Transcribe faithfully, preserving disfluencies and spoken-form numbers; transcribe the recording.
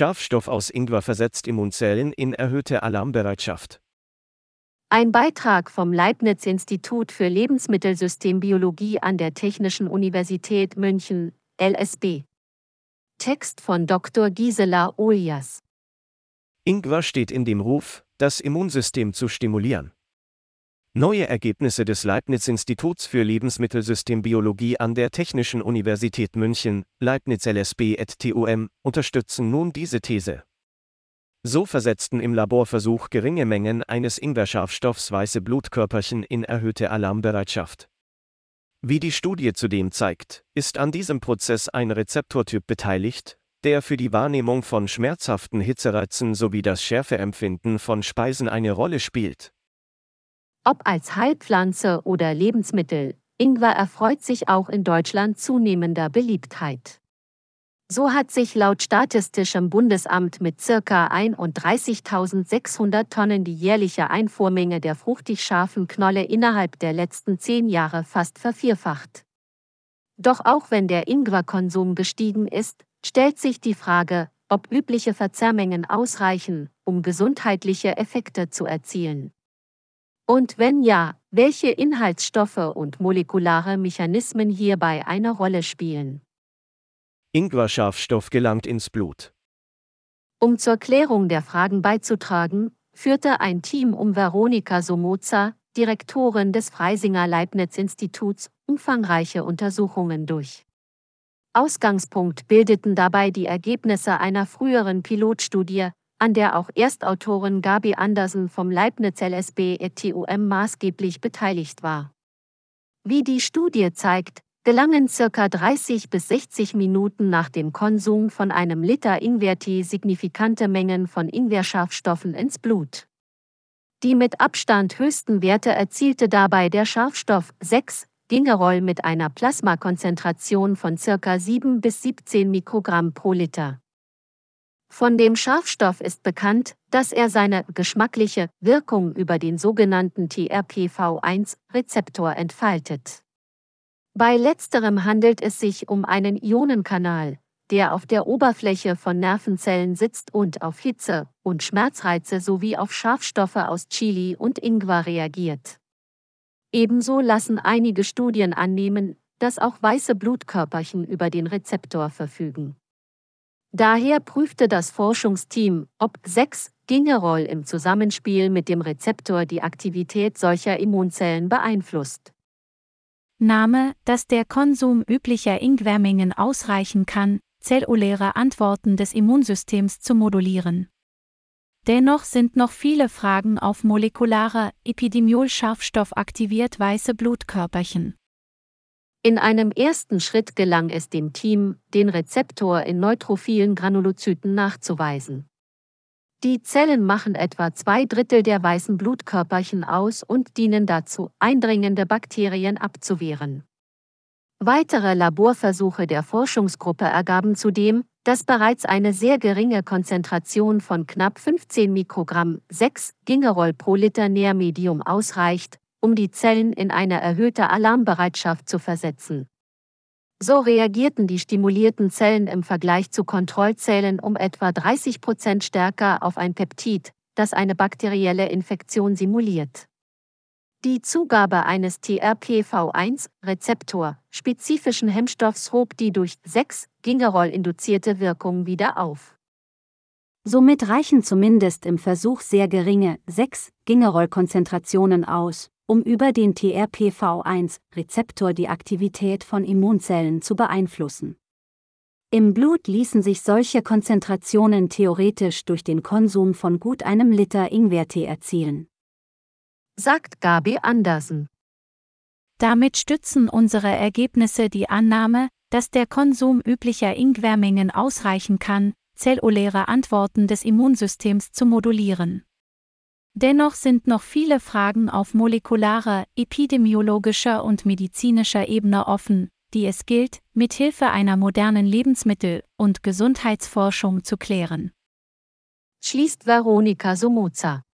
Schafstoff aus Ingwer versetzt Immunzellen in erhöhte Alarmbereitschaft. Ein Beitrag vom Leibniz-Institut für Lebensmittelsystembiologie an der Technischen Universität München, L S B. Text von Doktor Gisela Olias. Ingwer steht in dem Ruf, das Immunsystem zu stimulieren. Neue Ergebnisse des Leibniz-Instituts für Lebensmittelsystembiologie an der Technischen Universität München, Leibniz L S B et T U M, unterstützen nun diese These. So versetzten im Laborversuch geringe Mengen eines Ingwer-Schafstoffs weiße Blutkörperchen in erhöhte Alarmbereitschaft. Wie die Studie zudem zeigt, ist an diesem Prozess ein Rezeptortyp beteiligt, der für die Wahrnehmung von schmerzhaften Hitzereizen sowie das Schärfeempfinden von Speisen eine Rolle spielt. Ob als Heilpflanze oder Lebensmittel, Ingwer erfreut sich auch in Deutschland zunehmender Beliebtheit. So hat sich laut Statistischem Bundesamt mit ca. einunddreißigtausendsechshundert Tonnen die jährliche Einfuhrmenge der fruchtig scharfen Knolle innerhalb der letzten zehn Jahre fast vervierfacht. Doch auch wenn der Ingwerkonsum gestiegen ist, stellt sich die Frage, ob übliche Verzehrmengen ausreichen, um gesundheitliche Effekte zu erzielen. Und wenn ja, welche Inhaltsstoffe und molekulare Mechanismen hierbei eine Rolle spielen. Ingwer-Schafstoff gelangt ins Blut. Um zur Klärung der Fragen beizutragen, führte ein Team um Veronika Somoza, Direktorin des Freisinger Leibniz-Instituts, umfangreiche Untersuchungen durch. Ausgangspunkt bildeten dabei die Ergebnisse einer früheren Pilotstudie, an der auch Erstautorin Gabi Andersen vom Leibniz L S B et T U M maßgeblich beteiligt war. Wie die Studie zeigt, gelangen ca. dreißig bis sechzig Minuten nach dem Konsum von einem Liter Ingwertee signifikante Mengen von Ingwer-Schafstoffen ins Blut. Die mit Abstand höchsten Werte erzielte dabei der Schafstoff sechs Gingerol mit einer Plasmakonzentration von ca. sieben bis siebzehn Mikrogramm pro Liter. Von dem Schafstoff ist bekannt, dass er seine geschmackliche Wirkung über den sogenannten T R P V eins Rezeptor entfaltet. Bei letzterem handelt es sich um einen Ionenkanal, der auf der Oberfläche von Nervenzellen sitzt und auf Hitze- und Schmerzreize sowie auf Schafstoffe aus Chili und Ingwer reagiert. Ebenso lassen einige Studien annehmen, dass auch weiße Blutkörperchen über den Rezeptor verfügen. Daher prüfte das Forschungsteam, ob sechs Gingerol im Zusammenspiel mit dem Rezeptor die Aktivität solcher Immunzellen beeinflusst. Name, dass der Konsum üblicher Ingwermengen ausreichen kann, zelluläre Antworten des Immunsystems zu modulieren. Dennoch sind noch viele Fragen auf molekularer Epidemiol-Schafstoff aktiviert weiße Blutkörperchen. In einem ersten Schritt gelang es dem Team, den Rezeptor in neutrophilen Granulozyten nachzuweisen. Die Zellen machen etwa zwei Drittel der weißen Blutkörperchen aus und dienen dazu, eindringende Bakterien abzuwehren. Weitere Laborversuche der Forschungsgruppe ergaben zudem, dass bereits eine sehr geringe Konzentration von knapp fünfzehn Mikrogramm sechs Gingerol pro Liter Nährmedium ausreicht, um die Zellen in eine erhöhte Alarmbereitschaft zu versetzen. So reagierten die stimulierten Zellen im Vergleich zu Kontrollzellen um etwa dreißig Prozent stärker auf ein Peptid, das eine bakterielle Infektion simuliert. Die Zugabe eines T R P V eins Rezeptor spezifischen Hemmstoffs hob die durch sechs Gingerol induzierte Wirkung wieder auf. Somit reichen zumindest im Versuch sehr geringe sechs Gingerol-Konzentrationen aus, um über den T R P V eins Rezeptor die Aktivität von Immunzellen zu beeinflussen. Im Blut ließen sich solche Konzentrationen theoretisch durch den Konsum von gut einem Liter Ingwertee erzielen, sagt Gabi Andersen. Damit stützen unsere Ergebnisse die Annahme, dass der Konsum üblicher Ingwermengen ausreichen kann, zelluläre Antworten des Immunsystems zu modulieren. Dennoch sind noch viele Fragen auf molekularer, epidemiologischer und medizinischer Ebene offen, die es gilt, mithilfe einer modernen Lebensmittel- und Gesundheitsforschung zu klären. Schließt Veronika Somoza.